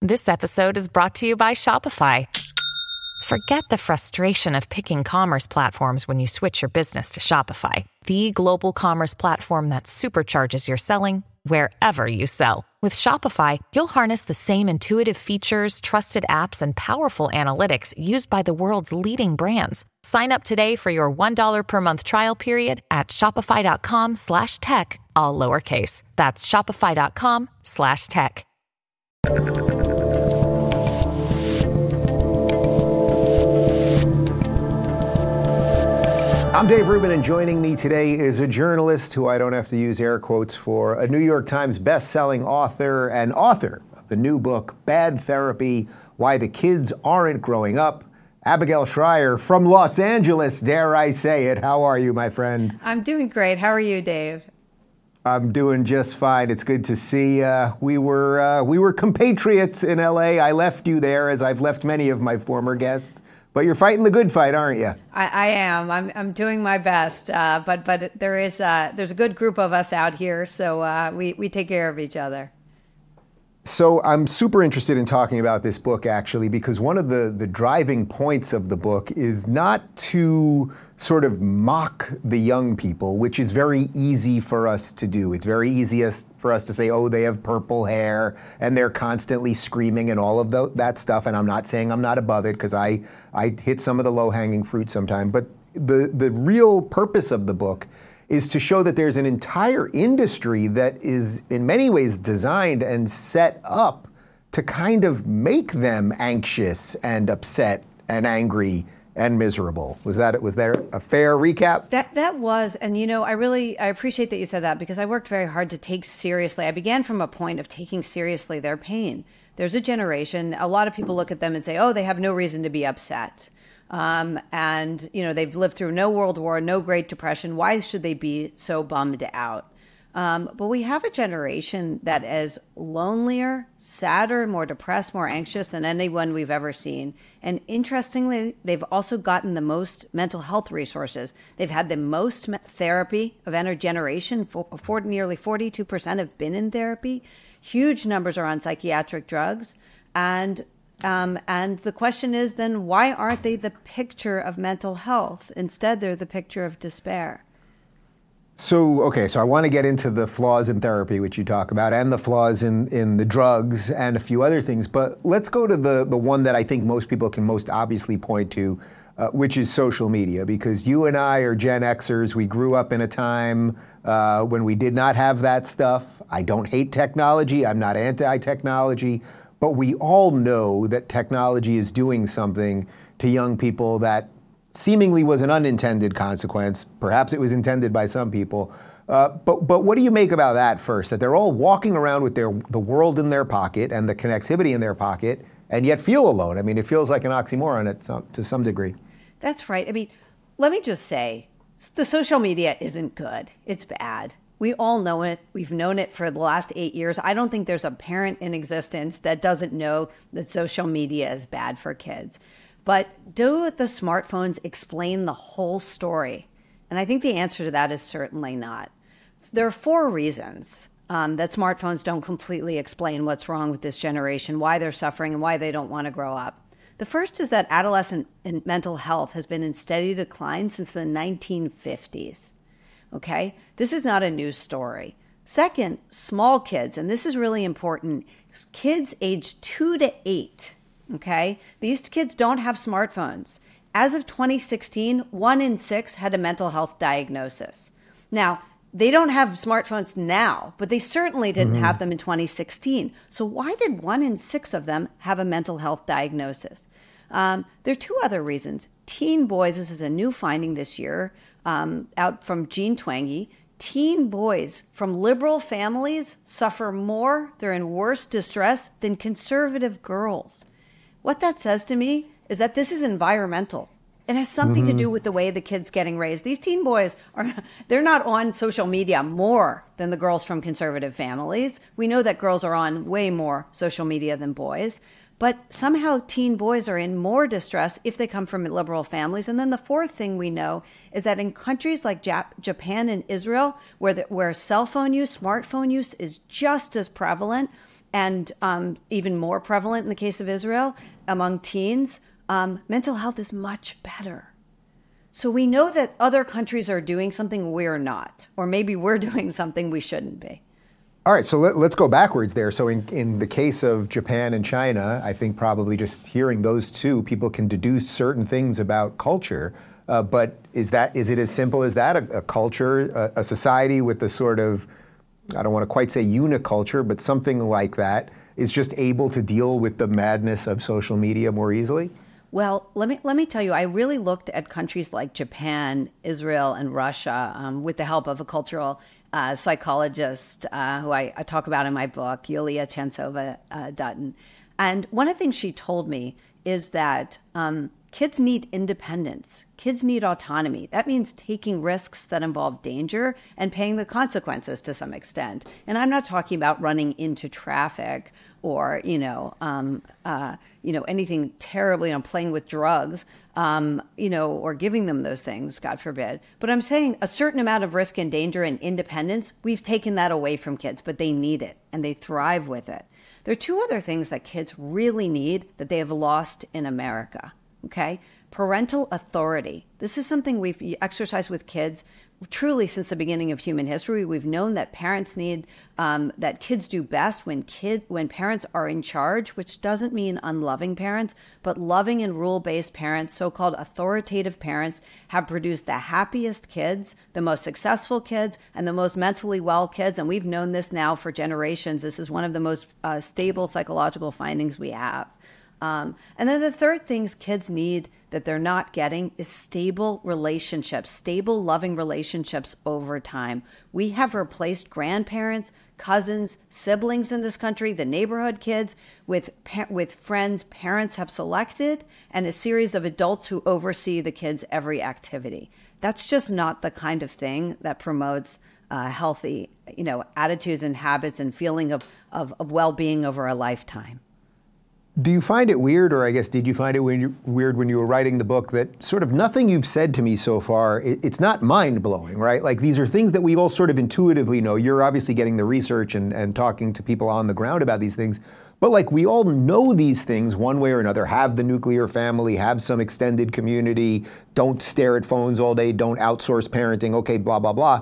This episode is brought to you by Shopify. Forget the frustration of picking commerce platforms when you switch your business to Shopify, the global commerce platform that supercharges your selling wherever you sell. With Shopify, you'll harness the same intuitive features, trusted apps, and powerful analytics used by the world's leading brands. Sign up today for your $1 per month trial period at shopify.com/tech, all lowercase. That's shopify.com/tech. I'm Dave Rubin, and joining me today is a journalist who I don't have to use air quotes for, a New York Times best-selling author and author of the new book, Bad Therapy: Why the Kids Aren't Growing Up. Abigail Shrier from Los Angeles, dare I say it. How are you, my friend? I'm doing great. How are you, Dave? I'm doing just fine. It's good to see. We were compatriots in LA. I left you there, as I've left many of my former guests. But you're fighting the good fight, aren't you? I am. I'm doing my best. But there's a good group of us out here, so we take care of each other. So I'm super interested in talking about this book, actually, because one of the driving points of the book is not to sort of mock the young people, which is very easy for us to do. It's very easy for us to say, oh, they have purple hair and they're constantly screaming and all of that stuff. And I'm not saying I'm not above it, because I hit some of the low-hanging fruit sometime. But the real purpose of the book is to show that there's an entire industry that is in many ways designed and set up to kind of make them anxious and upset and angry and miserable. Was there a fair recap? That was, and I appreciate that you said that, because I worked very hard to take seriously. I began from a point of taking seriously their pain. There's a generation, a lot of people look at them and say, oh, they have no reason to be upset. And they've lived through no World War, no Great Depression. Why should they be so bummed out? But we have a generation that is lonelier, sadder, more depressed, more anxious than anyone we've ever seen. And interestingly, they've also gotten the most mental health resources. They've had the most therapy of any generation. Nearly 42% have been in therapy. Huge numbers are on psychiatric drugs. And the question is then, why aren't they the picture of mental health? Instead, they're the picture of despair. So I want to get into the flaws in therapy, which you talk about, and the flaws in the drugs and a few other things. But let's go to the one that I think most people can most obviously point to, which is social media. Because you and I are Gen Xers. We grew up in a time when we did not have that stuff. I don't hate technology. I'm not anti-technology. But we all know that technology is doing something to young people that seemingly was an unintended consequence. Perhaps it was intended by some people. But what do you make about that first? That they're all walking around with the world in their pocket and the connectivity in their pocket, and yet feel alone. I mean, it feels like an oxymoron to some degree. That's right. I mean, let me just say, the social media isn't good. It's bad. We all know it. We've known it for the last 8 years. I don't think there's a parent in existence that doesn't know that social media is bad for kids. But do the smartphones explain the whole story? And I think the answer to that is certainly not. There are 4 reasons that smartphones don't completely explain what's wrong with this generation, why they're suffering, and why they don't want to grow up. The first is that adolescent mental health has been in steady decline since the 1950s. Okay? This is not a news story. Second, small kids, and this is really important, kids aged 2 to 8. Okay? These kids don't have smartphones. As of 2016, 1 in 6 had a mental health diagnosis. Now, they don't have smartphones now, but they certainly didn't have them in 2016. So why did 1 in 6 of them have a mental health diagnosis? There are 2 other reasons. Teen boys, this is a new finding this year, out from Jean Twenge. Teen boys from liberal families suffer more, they're in worse distress than conservative girls. What that says to me is that this is environmental. It has something to do with the way the kids getting raised. These teen boys they're not on social media more than the girls from conservative families. We know that girls are on way more social media than boys, but somehow teen boys are in more distress if they come from liberal families. And then the fourth thing we know is that in countries like Japan and Israel, where cell phone use, smartphone use is just as prevalent, and even more prevalent in the case of Israel among teens, mental health is much better. So we know that other countries are doing something we're not, or maybe we're doing something we shouldn't be. All right, so let's go backwards there. So in the case of Japan and China, I think probably just hearing those two, people can deduce certain things about culture. But is it as simple as that? A culture, a society with the sort of, I don't want to quite say uniculture, but something like that is just able to deal with the madness of social media more easily? Well, let me tell you, I really looked at countries like Japan, Israel, and Russia with the help of a cultural psychologist who I talk about in my book, Yulia Chantsova-Dutton. And one of the things she told me is that kids need independence. Kids need autonomy. That means taking risks that involve danger and paying the consequences to some extent. And I'm not talking about running into traffic or anything terribly, playing with drugs, or giving them those things, God forbid. But I'm saying a certain amount of risk and danger and independence, we've taken that away from kids, but they need it and they thrive with it. There are two other things that kids really need that they have lost in America. Okay? Parental authority. This is something we've exercised with kids truly since the beginning of human history. We've known that parents need, that kids do best when parents are in charge, which doesn't mean unloving parents, but loving and rule-based parents, so-called authoritative parents, have produced the happiest kids, the most successful kids, and the most mentally well kids. And we've known this now for generations. This is one of the most stable psychological findings we have. And then the third things kids need that they're not getting is stable relationships, stable, loving relationships over time. We have replaced grandparents, cousins, siblings in this country, the neighborhood kids, with friends parents have selected, and a series of adults who oversee the kids' every activity. That's just not the kind of thing that promotes healthy, attitudes and habits and feeling of well-being over a lifetime. Do you find it weird, or I guess did you find it weird when you were writing the book, that sort of nothing you've said to me so far, it's not mind-blowing, right? Like these are things that we all sort of intuitively know. You're obviously getting the research and talking to people on the ground about these things. But like we all know these things one way or another, have the nuclear family, have some extended community, don't stare at phones all day, don't outsource parenting, okay, blah, blah, blah.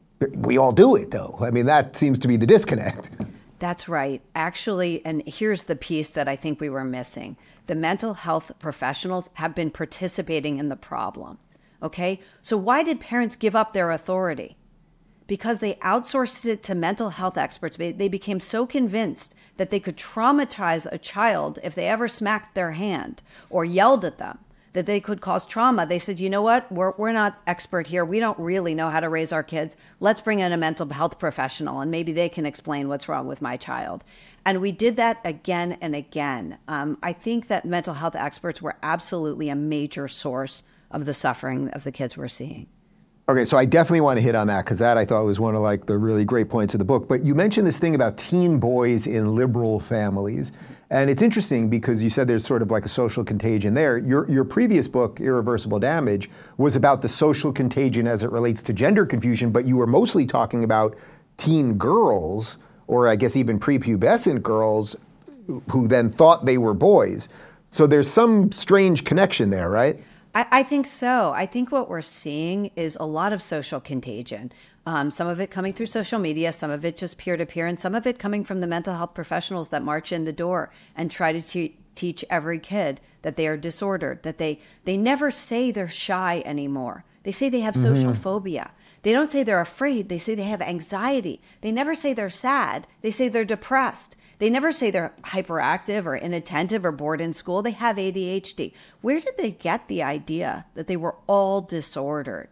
We all do it though. I mean, that seems to be the disconnect. That's right. Actually, and here's the piece that I think we were missing. The mental health professionals have been participating in the problem. Okay? So why did parents give up their authority? Because they outsourced it to mental health experts. They became so convinced that they could traumatize a child if they ever smacked their hand or yelled at them, that they could cause trauma. They said, you know what, we're not expert here. We don't really know how to raise our kids. Let's bring in a mental health professional and maybe they can explain what's wrong with my child. And we did that again and again. I think that mental health experts were absolutely a major source of the suffering of the kids we're seeing. Okay, so I definitely want to hit on that because that I thought was one of like the really great points of the book. But you mentioned this thing about teen boys in liberal families. And it's interesting because you said there's sort of like a social contagion there. Your previous book, Irreversible Damage, was about the social contagion as it relates to gender confusion, but you were mostly talking about teen girls, or I guess even prepubescent girls, who then thought they were boys. So there's some strange connection there, right? I think so. I think what we're seeing is a lot of social contagion. Some of it coming through social media, some of it just peer-to-peer, and some of it coming from the mental health professionals that march in the door and try to teach every kid that they are disordered, that they never say they're shy anymore. They say they have social phobia. They don't say they're afraid. They say they have anxiety. They never say they're sad. They say they're depressed. They never say they're hyperactive or inattentive or bored in school. They have ADHD. Where did they get the idea that they were all disordered?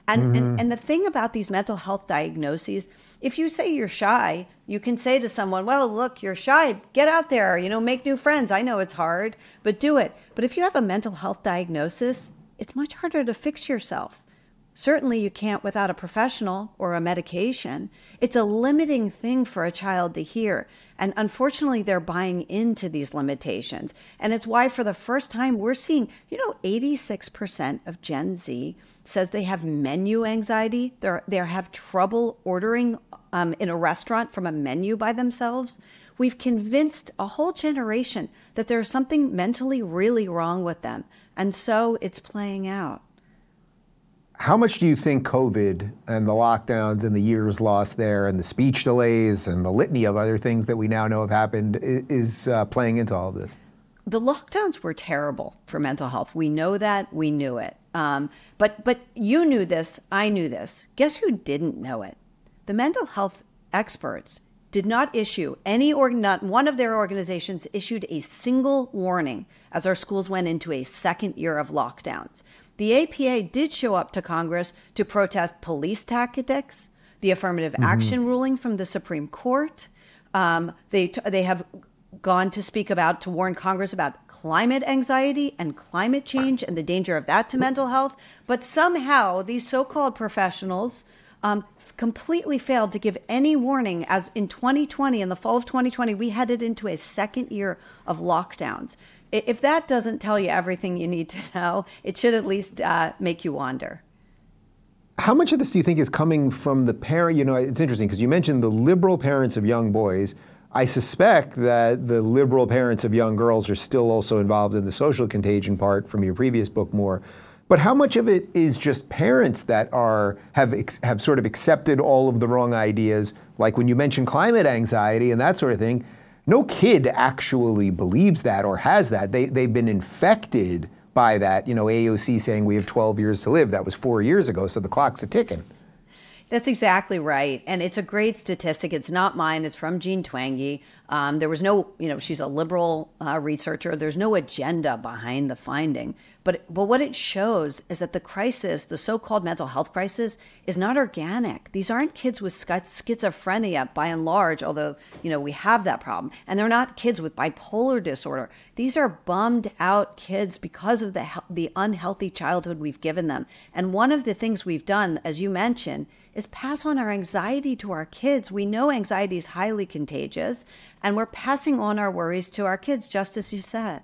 And the thing about these mental health diagnoses, if you say you're shy, you can say to someone, well, look, you're shy. Get out there, make new friends. I know it's hard, but do it. But if you have a mental health diagnosis, it's much harder to fix yourself. Certainly you can't without a professional or a medication. It's a limiting thing for a child to hear. And unfortunately, they're buying into these limitations. And it's why for the first time we're seeing, 86% of Gen Z says they have menu anxiety. They have trouble ordering in a restaurant from a menu by themselves. We've convinced a whole generation that there's something mentally really wrong with them. And so it's playing out. How much do you think COVID and the lockdowns and the years lost there and the speech delays and the litany of other things that we now know have happened is playing into all of this? The lockdowns were terrible for mental health. We know that. We knew it. But you knew this. I knew this. Guess who didn't know it? The mental health experts did not issue not one of their organizations issued a single warning as our schools went into a second year of lockdowns. The APA did show up to Congress to protest police tactics, the affirmative action ruling from the Supreme Court. They have gone to warn Congress about climate anxiety and climate change and the danger of that to mental health. But somehow these so-called professionals completely failed to give any warning, as in 2020, in the fall of 2020, we headed into a second year of lockdowns. If that doesn't tell you everything you need to know, it should at least make you wonder. How much of this do you think is coming from the parent? It's interesting because you mentioned the liberal parents of young boys. I suspect that the liberal parents of young girls are still also involved in the social contagion part from your previous book more. But how much of it is just parents that have sort of accepted all of the wrong ideas? Like when you mentioned climate anxiety and that sort of thing, no kid actually believes that or has that. They've been infected by that. AOC saying we have 12 years to live. That was 4 years ago, so the clock's a ticking. That's exactly right. And it's a great statistic. It's not mine. It's from Jean Twenge. There was no, she's a liberal researcher. There's no agenda behind the finding. But what it shows is that the crisis, the so-called mental health crisis, is not organic. These aren't kids with schizophrenia by and large, although, we have that problem. And they're not kids with bipolar disorder. These are bummed out kids because of the unhealthy childhood we've given them. And one of the things we've done, as you mentioned, is pass on our anxiety to our kids. We know anxiety is highly contagious, and we're passing on our worries to our kids, just as you said.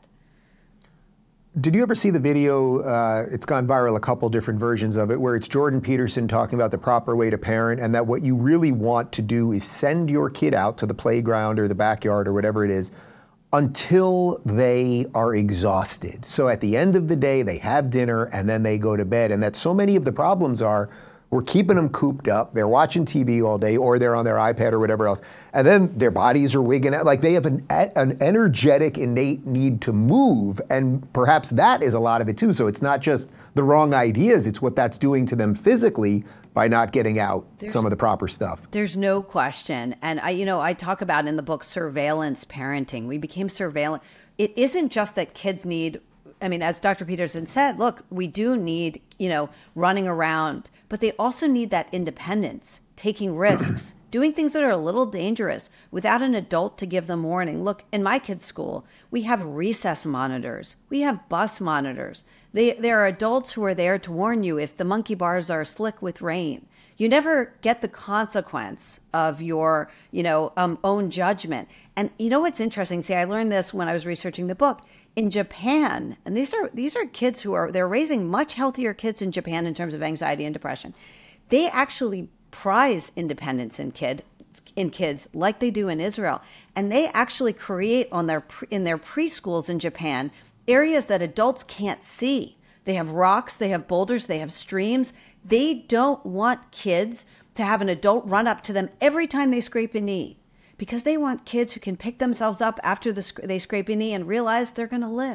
Did you ever see the video? It's gone viral, a couple different versions of it, where it's Jordan Peterson talking about the proper way to parent, and that what you really want to do is send your kid out to the playground or the backyard or whatever it is until they are exhausted. So at the end of the day, they have dinner and then they go to bed. And that so many of the problems are, we're keeping them cooped up, they're watching TV all day, or they're on their iPad or whatever else, and then their bodies are wigging out. Like they have an energetic, innate need to move, and perhaps that is a lot of it too. So it's not just the wrong ideas, it's what that's doing to them physically by not getting out some of the proper stuff. There's no question. And I talk about in the book surveillance parenting. We became surveillance. It isn't just that kids need, as Dr. Peterson said, look, we do need, running around, but they also need that independence, taking risks, doing things that are a little dangerous without an adult to give them warning. Look, in my kids' school, we have recess monitors. We have bus monitors. There are adults who are there to warn you if the monkey bars are slick with rain. You never get the consequence of your, own judgment. And what's interesting? See, I learned this when I was researching the book. In Japan, and these are kids they're raising much healthier kids in Japan in terms of anxiety and depression. They actually prize independence in kids like they do in Israel. And they actually create in their preschools in Japan areas that adults can't see. They have rocks, they have boulders, they have streams. They don't want kids to have an adult run up to them every time they scrape a knee, because they want kids who can pick themselves up after they scrape a knee and realize they're going to live.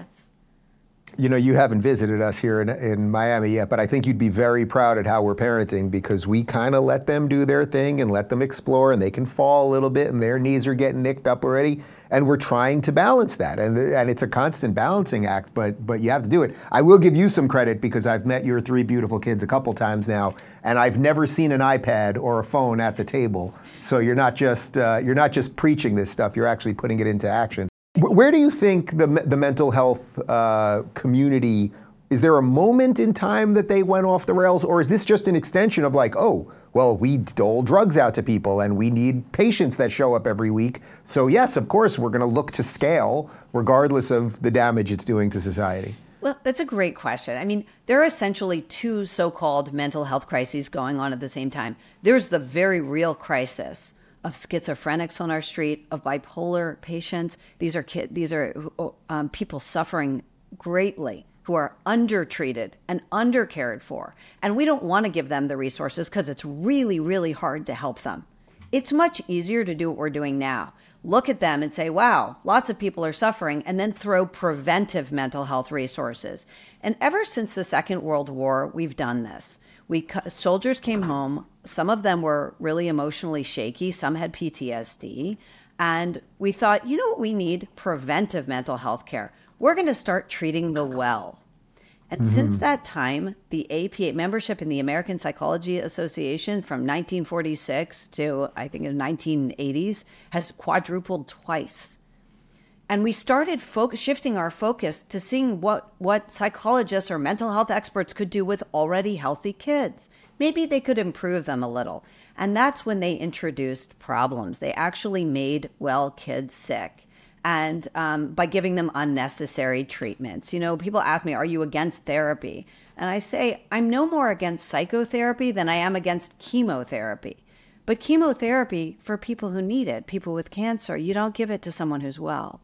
You haven't visited us here in Miami yet, but I think you'd be very proud at how we're parenting, because we kind of let them do their thing and let them explore, and they can fall a little bit and their knees are getting nicked up already. And we're trying to balance that. And it's a constant balancing act, but you have to do it. I will give you some credit, because I've met your three beautiful kids a couple times now, and I've never seen an iPad or a phone at the table. So you're not just preaching this stuff, you're actually putting it into action. Where do you think the mental health community, is there a moment in time that they went off the rails, or is this just an extension of like, oh, well, we dole drugs out to people and we need patients that show up every week. So yes, of course, we're going to look to scale regardless of the damage it's doing to society? Well, that's a great question. There are essentially two so-called mental health crises going on at the same time. There's the very real crisis of schizophrenics on our street, of bipolar patients. These are people suffering greatly, who are undertreated and undercared for. And we don't want to give them the resources because it's really, really hard to help them. It's much easier to do what we're doing now. Look at them and say, wow, lots of people are suffering, and then throw preventive mental health resources. And ever since the Second World War, we've done this. Soldiers came home. Some of them were really emotionally shaky. Some had PTSD. And we thought, you know what we need? Preventive mental health care. We're going to start treating the well. And since that time, the APA membership in the American Psychology Association from 1946 to I think the 1980s has quadrupled twice. And we started shifting our focus to seeing what psychologists or mental health experts could do with already healthy kids. Maybe they could improve them a little. And that's when they introduced problems. They actually made well kids sick. And by giving them unnecessary treatments. You know, people ask me, are you against therapy? And I say, I'm no more against psychotherapy than I am against chemotherapy. But chemotherapy, for people who need it, people with cancer, you don't give it to someone who's well.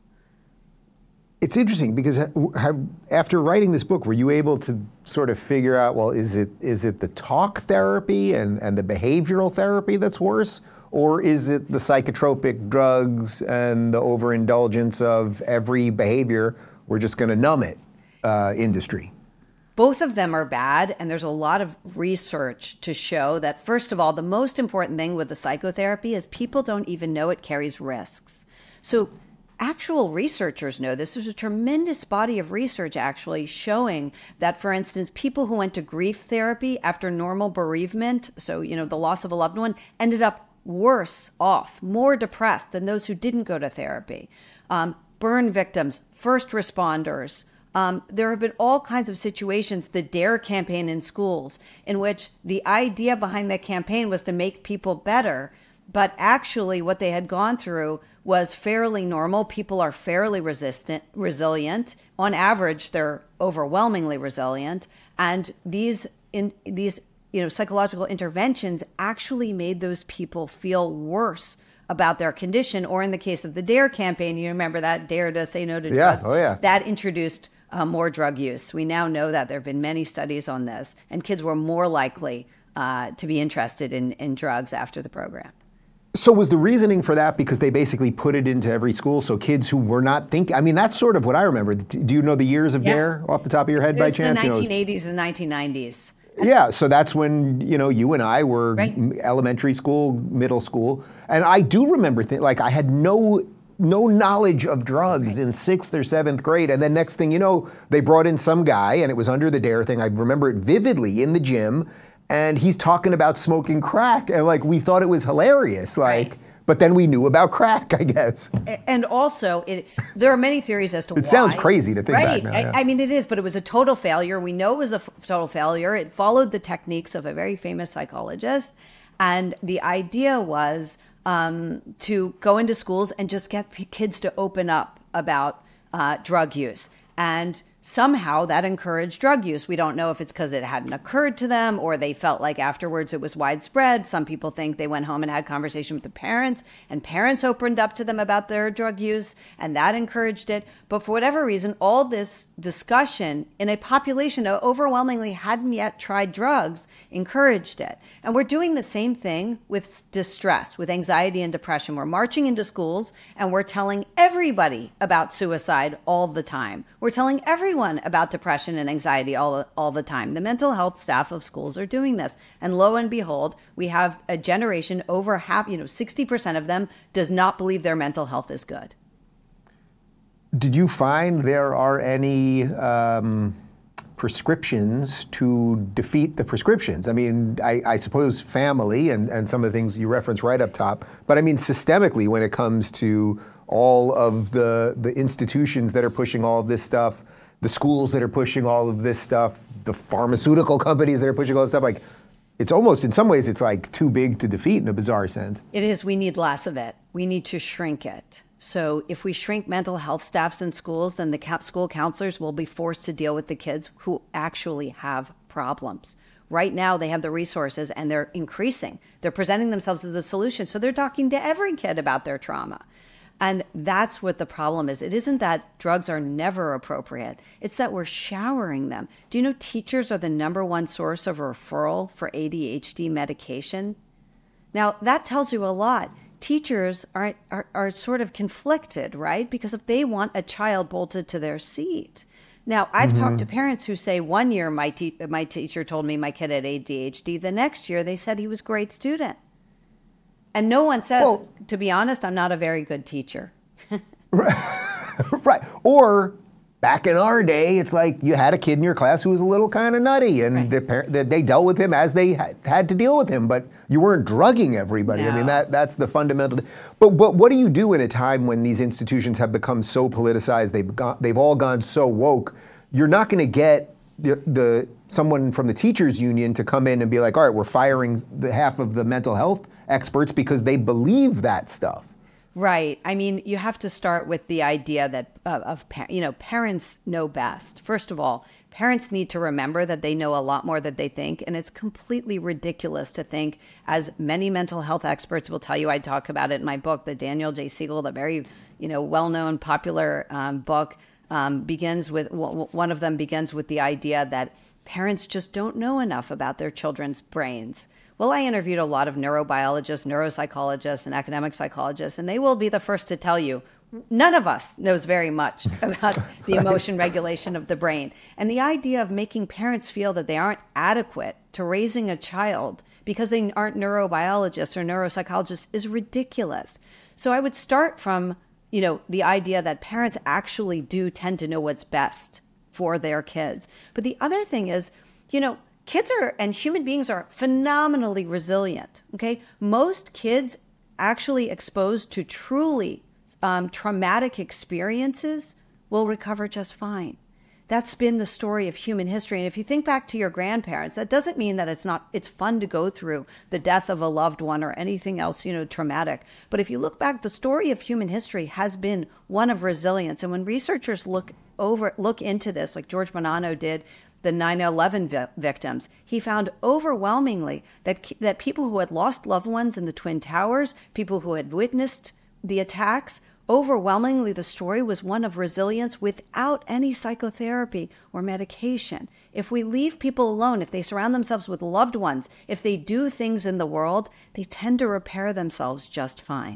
It's interesting because after writing this book, were you able to sort of figure out, well, is it the talk therapy and the behavioral therapy that's worse? Or is it the psychotropic drugs and the overindulgence of every behavior, we're just going to numb it industry? Both of them are bad, and there's a lot of research to show that, first of all, the most important thing with the psychotherapy is people don't even know it carries risks. So actual researchers know this. There's a tremendous body of research actually showing that, for instance, people who went to grief therapy after normal bereavement, so, you know, the loss of a loved one, ended up worse off, more depressed than those who didn't go to therapy. Burn victims, first responders. There have been all kinds of situations, the DARE campaign in schools, in which the idea behind that campaign was to make people better, but actually what they had gone through was fairly normal. People are fairly resilient. On average, they're overwhelmingly resilient. And these psychological interventions actually made those people feel worse about their condition. Or in the case of the DARE campaign, you remember that DARE to say no to drugs. Oh yeah. That introduced more drug use. We now know that there have been many studies on this, and kids were more likely to be interested in drugs after the program. So was the reasoning for that because they basically put it into every school, so kids who were not thinking, I mean, that's sort of what I remember. Do you know the years of DARE off the top of your head by chance? The 1980s and 1990s. Yeah, so that's when, you and I were elementary school, middle school. And I do remember, I had no knowledge of drugs in 6th or 7th grade. And then next thing you know, they brought in some guy, and it was under the DARE thing. I remember it vividly in the gym. And he's talking about smoking crack. And we thought it was hilarious. But then we knew about crack, I guess. And also, there are many theories as to why. It sounds crazy to think back now. Yeah. I mean, it is, but it was a total failure. We know it was a total failure. It followed the techniques of a very famous psychologist. And the idea was to go into schools and just get kids to open up about drug use. And somehow that encouraged drug use. We don't know if it's because it hadn't occurred to them or they felt like afterwards it was widespread. Some people think they went home and had conversation with the parents, and parents opened up to them about their drug use, and that encouraged it. But for whatever reason, all this discussion in a population that overwhelmingly hadn't yet tried drugs encouraged it. And we're doing the same thing with distress, with anxiety and depression. We're marching into schools and we're telling everybody about suicide all the time. We're telling everyone about depression and anxiety all the time. The mental health staff of schools are doing this. And lo and behold, we have a generation, over half, 60% of them does not believe their mental health is good. Did you find there are any prescriptions to defeat the prescriptions? I mean, I suppose family and some of the things you reference right up top, but I mean systemically when it comes to all of the institutions that are pushing all of this stuff, the schools that are pushing all of this stuff, the pharmaceutical companies that are pushing all this stuff, it's almost, in some ways, it's too big to defeat in a bizarre sense. It is. We need less of it. We need to shrink it. So if we shrink mental health staffs in schools, then the school counselors will be forced to deal with the kids who actually have problems. Right now, they have the resources and they're increasing. They're presenting themselves as the solution. So they're talking to every kid about their trauma. And that's what the problem is. It isn't that drugs are never appropriate. It's that we're showering them. Do you know teachers are the #1 source of referral for ADHD medication? Now, that tells you a lot. Teachers are sort of conflicted, right? Because if they want a child bolted to their seat. Now, I've talked to parents who say 1 year my teacher told me my kid had ADHD. The next year they said he was a great student. And no one says, to be honest, I'm not a very good teacher. Right. Or back in our day, it's like you had a kid in your class who was a little kind of nutty, and they dealt with him as they had to deal with him, but you weren't drugging everybody. No. I mean, that's the fundamental. But what do you do in a time when these institutions have become so politicized, they've all gone so woke? You're not going to get someone from the teachers union to come in and be like, all right, we're firing half of the mental health experts because they believe that stuff. Right. I mean, you have to start with the idea that parents know best. First of all, parents need to remember that they know a lot more than they think, and it's completely ridiculous to think, as many mental health experts will tell you. I talk about it in my book, the Daniel J. Siegel, the very well-known, popular book, begins with one of them begins with the idea that parents just don't know enough about their children's brains. Well, I interviewed a lot of neurobiologists, neuropsychologists, and academic psychologists, and they will be the first to tell you none of us knows very much about the emotion regulation of the brain. And the idea of making parents feel that they aren't adequate to raising a child because they aren't neurobiologists or neuropsychologists is ridiculous. So I would start from, the idea that parents actually do tend to know what's best for their kids. But the other thing is, kids and human beings are phenomenally resilient, okay? Most kids actually exposed to truly traumatic experiences will recover just fine. That's been the story of human history. And if you think back to your grandparents, that doesn't mean that it's fun to go through the death of a loved one or anything else, traumatic. But if you look back, the story of human history has been one of resilience. And when researchers look into this, like George Bonanno did, the 9/11 victims, he found overwhelmingly that people who had lost loved ones in the Twin Towers, people who had witnessed the attacks, overwhelmingly the story was one of resilience without any psychotherapy or medication. If we leave people alone, if they surround themselves with loved ones, if they do things in the world, they tend to repair themselves just fine.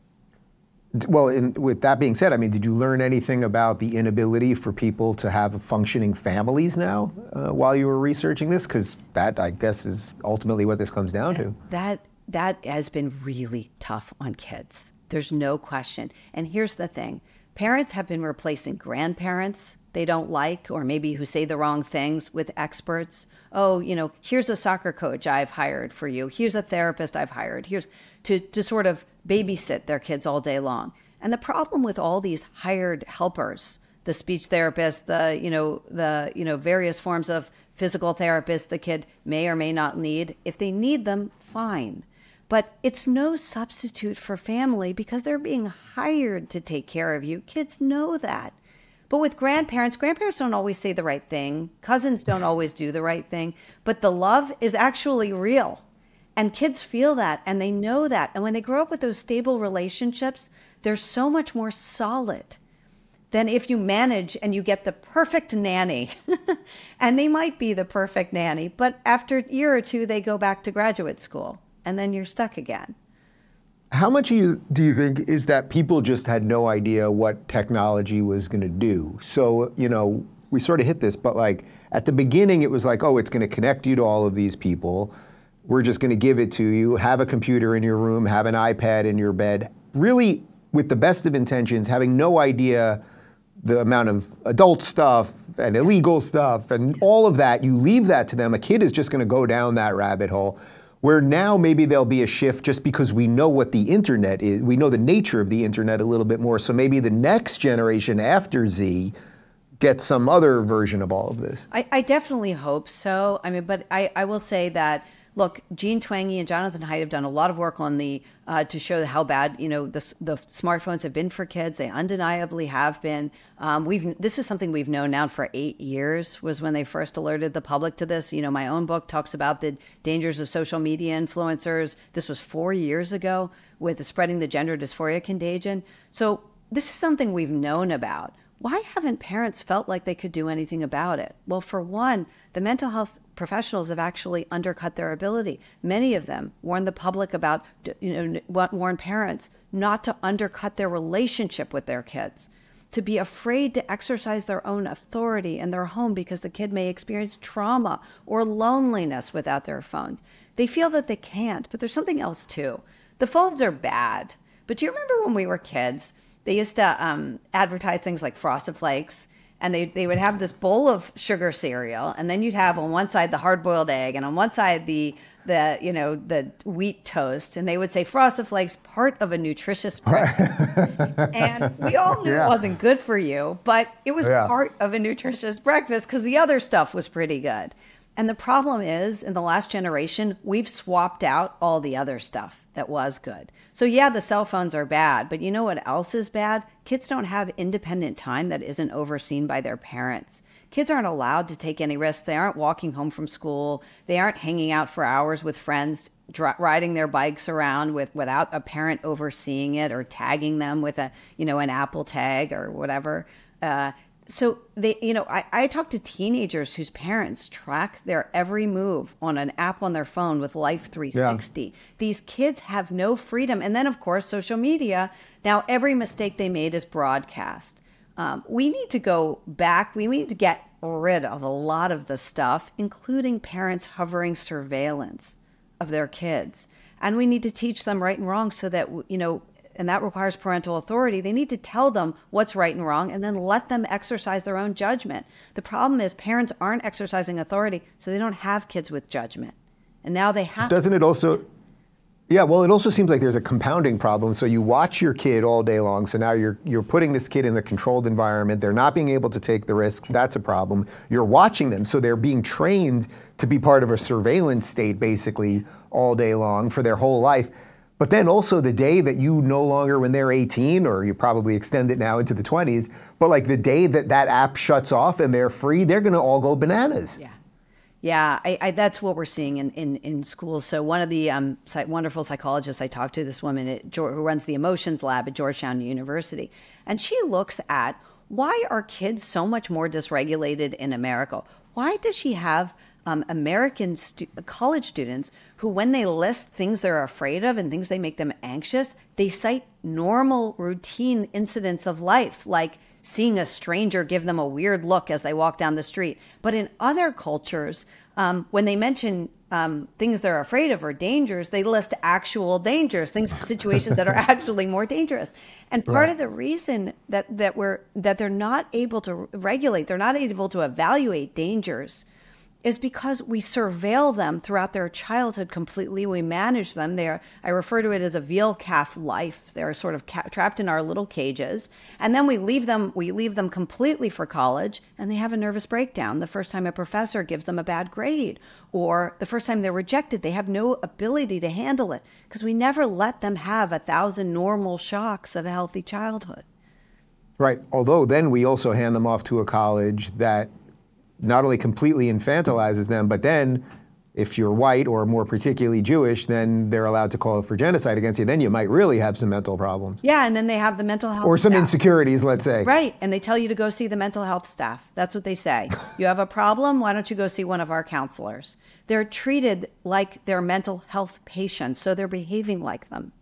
Well, with that being said, I mean, did you learn anything about the inability for people to have functioning families now while you were researching this? Because that, I guess, is ultimately what this comes down to. That has been really tough on kids. There's no question. And here's the thing. Parents have been replacing grandparents they don't like, or maybe who say the wrong things, with experts. Oh, here's a soccer coach I've hired for you. Here's a therapist I've hired. Here's to sort of babysit their kids all day long. And the problem with all these hired helpers, the speech therapist, the various forms of physical therapists the kid may or may not need, if they need them, fine. But it's no substitute for family because they're being hired to take care of you. Kids know that. But with grandparents don't always say the right thing. Cousins don't always do the right thing. But the love is actually real. And kids feel that and they know that. And when they grow up with those stable relationships, they're so much more solid than if you manage and you get the perfect nanny. And they might be the perfect nanny, but after a year or two, they go back to graduate school. And then you're stuck again. How much do you think is that people just had no idea what technology was going to do? So, we sort of hit this, but like at the beginning, it was like, oh, it's going to connect you to all of these people. We're just going to give it to you, have a computer in your room, have an iPad in your bed, really with the best of intentions, having no idea the amount of adult stuff and illegal stuff and all of that. You leave that to them. A kid is just going to go down that rabbit hole. Where now maybe there'll be a shift just because we know what the internet is. We know the nature of the internet a little bit more. So maybe the next generation after Z gets some other version of all of this. I definitely hope so. I mean, but I will say that, Look, Jean Twenge and Jonathan Haidt have done a lot of work on the to show how bad the smartphones have been for kids. They undeniably have been. This is something we've known now for 8 years. Was when they first alerted the public to this. My own book talks about the dangers of social media influencers. This was 4 years ago with spreading the gender dysphoria contagion. So this is something we've known about. Why haven't parents felt like they could do anything about it? Well, for one, the mental health professionals have actually undercut their ability. Many of them warn the public about, warn parents not to undercut their relationship with their kids, to be afraid to exercise their own authority in their home because the kid may experience trauma or loneliness without their phones. They feel that they can't, but there's something else too. The phones are bad, but do you remember when we were kids, they used to advertise things like Frosted Flakes, and they would have this bowl of sugar cereal, and then you'd have on one side the hard-boiled egg, and on one side the wheat toast, and they would say Frosted Flakes, part of a nutritious breakfast. And we all knew it wasn't good for you, but it was part of a nutritious breakfast because the other stuff was pretty good. And the problem is, in the last generation, we've swapped out all the other stuff that was good. So yeah, the cell phones are bad, but you know what else is bad? Kids don't have independent time that isn't overseen by their parents. Kids aren't allowed to take any risks. They aren't walking home from school. They aren't hanging out for hours with friends, riding their bikes around without a parent overseeing it or tagging them with an Apple tag or whatever. So I talk to teenagers whose parents track their every move on an app on their phone with Life 360. Yeah. These kids have no freedom. And then, of course, social media. Now, every mistake they made is broadcast. We need to go back. We need to get rid of a lot of the stuff, including parents hovering surveillance of their kids. And we need to teach them right and wrong so that, and that requires parental authority. They need to tell them what's right and wrong and then let them exercise their own judgment. The problem is parents aren't exercising authority, so they don't have kids with judgment. And now they have. Doesn't it also? Yeah, well, it also seems like there's a compounding problem. So you watch your kid all day long. So now you're putting this kid in the controlled environment. They're not being able to take the risks. That's a problem. You're watching them. So they're being trained to be part of a surveillance state basically all day long for their whole life. But then also the day that you no longer, when they're 18, or you probably extend it now into the 20s, but like the day that app shuts off and they're free, they're going to all go bananas. Yeah. Yeah, I that's what we're seeing in schools. So one of the wonderful psychologists I talked to, this woman who runs the emotions lab at Georgetown University, and she looks at why are kids so much more dysregulated in America? Why does she have American college students who, when they list things they're afraid of and things they make them anxious, they cite normal, routine incidents of life, like seeing a stranger give them a weird look as they walk down the street. But in other cultures, when they mention things they're afraid of or dangers, they list actual dangers, situations that are actually more dangerous. And part of the reason that they're not able to regulate, they're not able to evaluate dangers, is because we surveil them throughout their childhood completely. We manage them. I refer to it as a veal calf life. They're sort of trapped in our little cages. And then we leave them completely for college, and they have a nervous breakdown the first time a professor gives them a bad grade, or the first time they're rejected. They have no ability to handle it because we never let them have 1,000 normal shocks of a healthy childhood. Right. Although then we also hand them off to a college that not only completely infantilizes them, but then if you're white or more particularly Jewish, then they're allowed to call for genocide against you. Then you might really have some mental problems. Yeah, and then they have the mental health or some staff. Insecurities, let's say. Right, and they tell you to go see the mental health staff. That's what they say. You have a problem? Why don't you go see one of our counselors? They're treated like they're mental health patients, so they're behaving like them.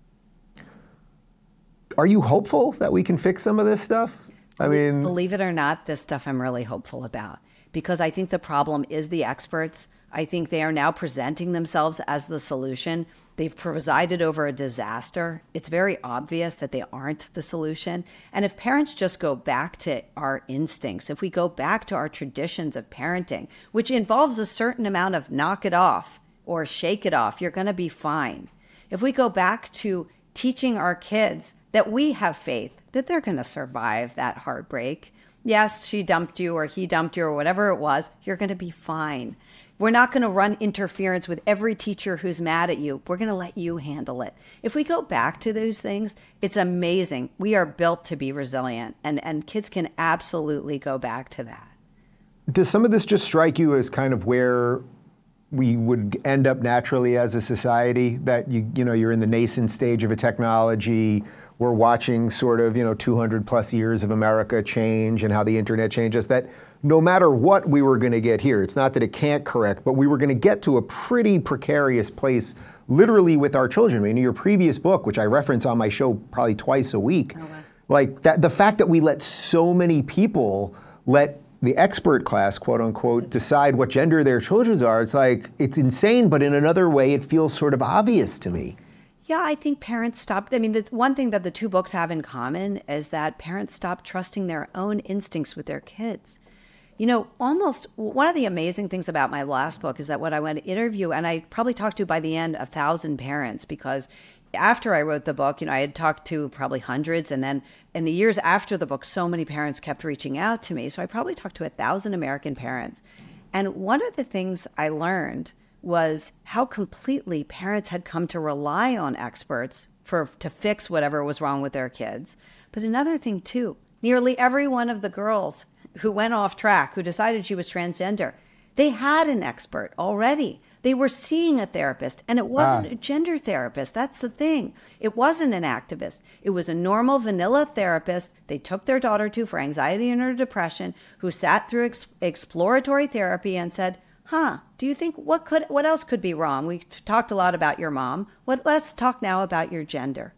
Are you hopeful that we can fix some of this stuff? I mean, believe it or not, this stuff I'm really hopeful about, because I think the problem is the experts. I think they are now presenting themselves as the solution. They've presided over a disaster. It's very obvious that they aren't the solution. And if parents just go back to our instincts, if we go back to our traditions of parenting, which involves a certain amount of knock it off or shake it off, you're going to be fine. If we go back to teaching our kids that we have faith, that they're going to survive that heartbreak. Yes, she dumped you or he dumped you or whatever it was, you're going to be fine. We're not going to run interference with every teacher who's mad at you. We're going to let you handle it. If we go back to those things, it's amazing. We are built to be resilient, and kids can absolutely go back to that. Does some of this just strike you as kind of where we would end up naturally as a society, that you're in the nascent stage of a technology? We're watching sort of 200 plus years of America change and how the internet changes, that no matter what we were going to get here, it's not that it can't correct, but we were going to get to a pretty precarious place literally with our children. I mean, your previous book, which I reference on my show probably twice a week, like that, the fact that we let so many people let the expert class, quote unquote, decide what gender their children are, it's insane, but in another way, it feels sort of obvious to me. Yeah, I think parents stopped. I mean, the one thing that the two books have in common is that parents stopped trusting their own instincts with their kids. Almost one of the amazing things about my last book is that when I went to interview, and I probably talked to by the end 1,000 parents, because after I wrote the book, I had talked to probably hundreds. And then in the years after the book, so many parents kept reaching out to me. So I probably talked to 1,000 American parents. And one of the things I learned was how completely parents had come to rely on experts to fix whatever was wrong with their kids. But another thing too, nearly every one of the girls who went off track, who decided she was transgender, they had an expert already. They were seeing a therapist, and it wasn't a gender therapist. That's the thing. It wasn't an activist. It was a normal vanilla therapist they took their daughter to for anxiety and or depression, who sat through exploratory therapy and said, do you think what else could be wrong? We talked a lot about your mom. Let's talk now about your gender.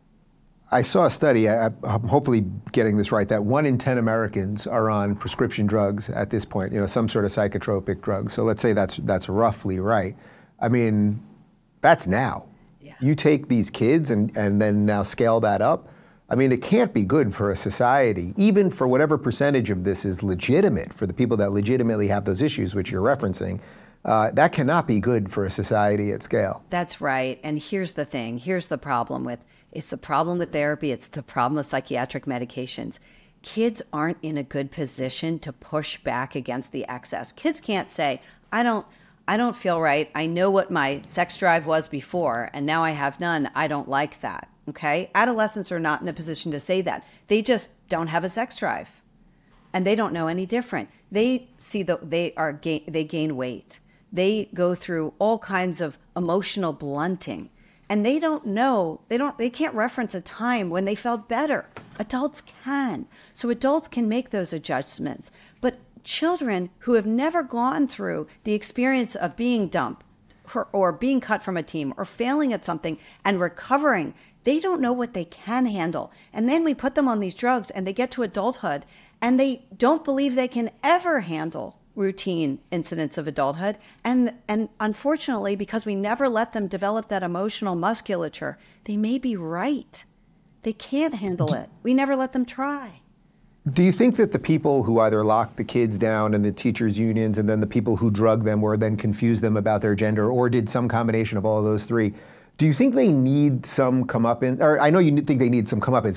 I saw a study, I'm hopefully getting this right, that 1 in 10 Americans are on prescription drugs at this point, some sort of psychotropic drug. So let's say that's roughly right. I mean, that's now. Yeah. You take these kids and then now scale that up. I mean, it can't be good for a society, even for whatever percentage of this is legitimate, for the people that legitimately have those issues, which you're referencing. That cannot be good for a society at scale. That's right. And here's the thing. Here's the problem it's the problem with therapy. It's the problem with psychiatric medications. Kids aren't in a good position to push back against the excess. Kids can't say, I don't feel right. I know what my sex drive was before, and now I have none. I don't like that. Okay? Adolescents are not in a position to say that. They just don't have a sex drive, and they don't know any different. They see they gain weight. They go through all kinds of emotional blunting, and they can't reference a time when they felt better. Adults can. So adults can make those adjustments. But children who have never gone through the experience of being dumped or being cut from a team or failing at something and recovering, they don't know what they can handle. And then we put them on these drugs and they get to adulthood and they don't believe they can ever handle routine incidents of adulthood. And unfortunately, because we never let them develop that emotional musculature, they may be right. They can't handle it. We never let them try. Do you think that the people who either locked the kids down and the teachers' unions and then the people who drugged them or then confused them about their gender or did some combination of all of those three, do you think they need some comeuppance? Or I know you think they need some comeuppance,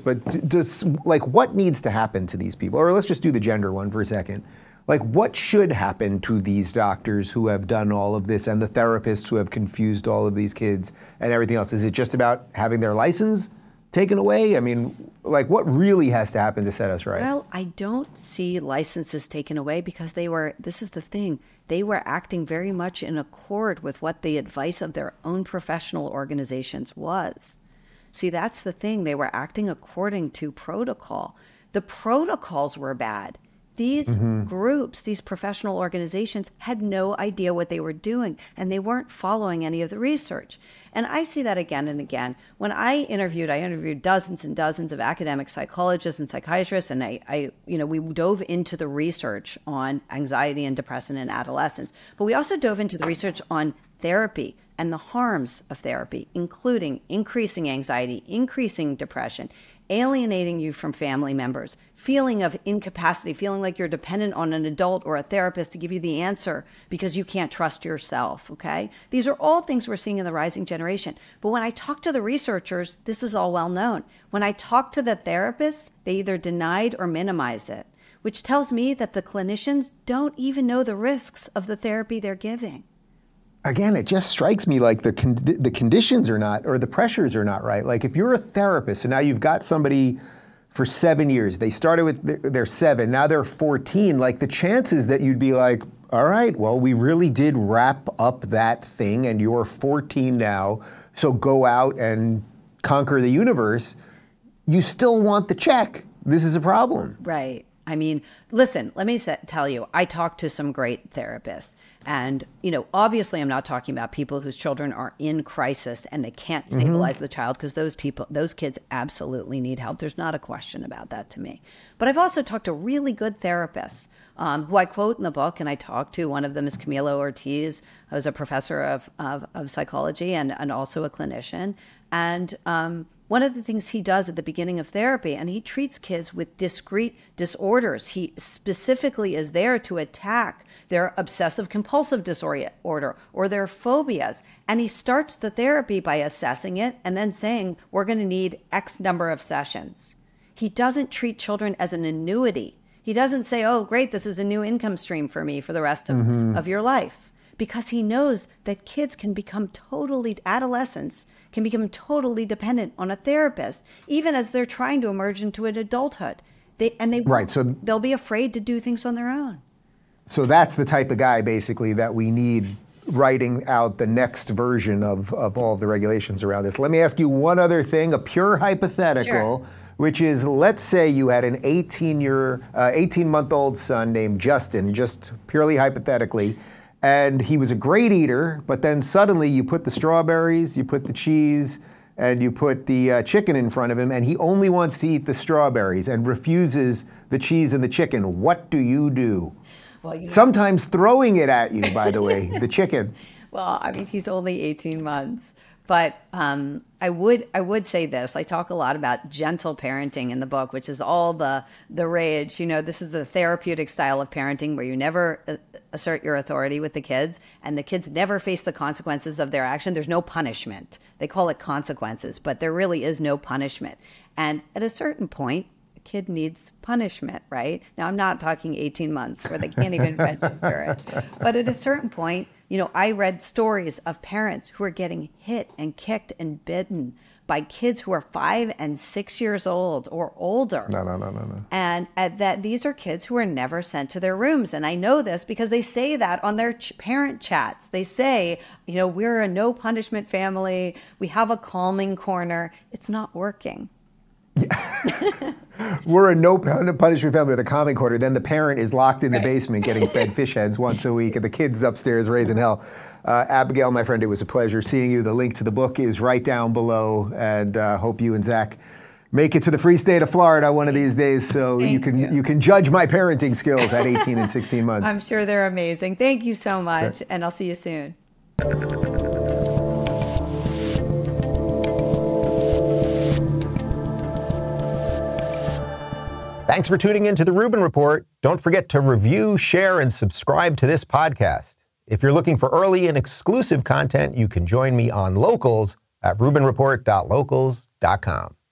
but what needs to happen to these people? Or let's just do the gender one for a second. What should happen to these doctors who have done all of this and the therapists who have confused all of these kids and everything else? Is it just about having their license taken away? I mean, what really has to happen to set us right? Well, I don't see licenses taken away because this is the thing, they were acting very much in accord with what the advice of their own professional organizations was. See, that's the thing. They were acting according to protocol. The protocols were bad. These groups, these professional organizations had no idea what they were doing, and they weren't following any of the research. And I see that again and again. When I interviewed dozens and dozens of academic psychologists and psychiatrists, and we dove into the research on anxiety and depression in adolescents, but we also dove into the research on therapy and the harms of therapy, including increasing anxiety, increasing depression, alienating you from family members, feeling of incapacity, feeling like you're dependent on an adult or a therapist to give you the answer because you can't trust yourself, okay? These are all things we're seeing in the rising generation. But when I talk to the researchers, this is all well known. When I talk to the therapists, they either denied or minimized it, which tells me that the clinicians don't even know the risks of the therapy they're giving. again, it just strikes me like the conditions are not, or the pressures are not right. Like if you're a therapist and now you've got somebody for 7 years, they started with, they're 7, now they're 14, like the chances that you'd be like, all right, well, we really did wrap up that thing and you're 14 now, so go out and conquer the universe, you still want the check. This is a problem. Right. I mean, listen, let me tell you, I talked to some great therapists. And, obviously I'm not talking about people whose children are in crisis and they can't stabilize the child, because those kids absolutely need help. There's not a question about that to me. But I've also talked to really good therapists who I quote in the book, and I talked to. One of them is Camilo Ortiz, who's a professor of psychology and also a clinician. And one of the things he does at the beginning of therapy, and he treats kids with discrete disorders. He specifically is there to attack their obsessive compulsive disorder or their phobias. And he starts the therapy by assessing it and then saying, we're going to need X number of sessions. He doesn't treat children as an annuity. He doesn't say, oh, great, this is a new income stream for me for the rest of your life. Because he knows that kids can become adolescents can become totally dependent on a therapist, even as they're trying to emerge into an adulthood. They'll be afraid to do things on their own. So that's the type of guy, basically, that we need writing out the next version of all of the regulations around this. Let me ask you one other thing, a pure hypothetical. Sure. Which is, let's say you had an 18-month-old son named Justin, just purely hypothetically, and he was a great eater, but then suddenly you put the strawberries, you put the cheese, and you put the chicken in front of him, and he only wants to eat the strawberries and refuses the cheese and the chicken. What do you do? Well, sometimes throwing it at you, by the way, the chicken. Well, I mean, he's only 18 months. But I would say this. I talk a lot about gentle parenting in the book, which is all the rage. This is the therapeutic style of parenting where you never assert your authority with the kids, and the kids never face the consequences of their action. There's no punishment. They call it consequences, but there really is no punishment. And at a certain point, a kid needs punishment, right? Now, I'm not talking 18 months where they can't even register it. But at a certain point, I read stories of parents who are getting hit and kicked and bitten by kids who are 5 and 6 years old or older. No. And that these are kids who are never sent to their rooms. And I know this because they say that on their parent chats. They say, we're a no punishment family. We have a calming corner. It's not working. Yeah. We're a no punishment family with a calming corner. Then the parent is locked in the basement getting fed fish heads once a week, and the kid's upstairs raising hell. Abigail, my friend, it was a pleasure seeing you. The link to the book is right down below, and hope you and Zach make it to the free state of Florida one of these days, so you can judge my parenting skills at 18 and 16 months. I'm sure they're amazing. Thank you so much, and I'll see you soon. Thanks for tuning in to The Rubin Report. Don't forget to review, share, and subscribe to this podcast. If you're looking for early and exclusive content, you can join me on Locals at rubinreport.locals.com.